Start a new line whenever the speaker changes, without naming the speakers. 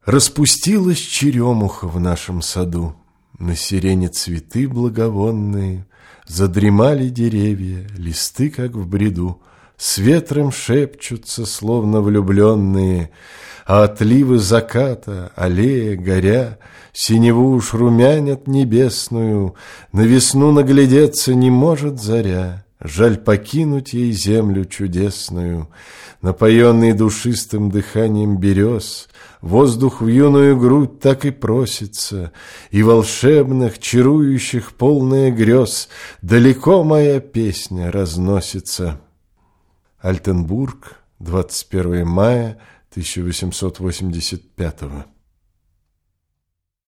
Распустилась черемуха в нашем саду, на сирене цветы благовонные, задремали деревья, листы, как в бреду, с ветром шепчутся, словно влюбленные, а отливы заката, аллея, горя, синеву уж румянят небесную, на весну наглядеться не может заря. Жаль покинуть ей землю чудесную, напоенный душистым дыханием берез, воздух в юную грудь так и просится, и волшебных, чарующих, полная грез, далеко моя песня разносится. Альтенбург, 21 мая 1885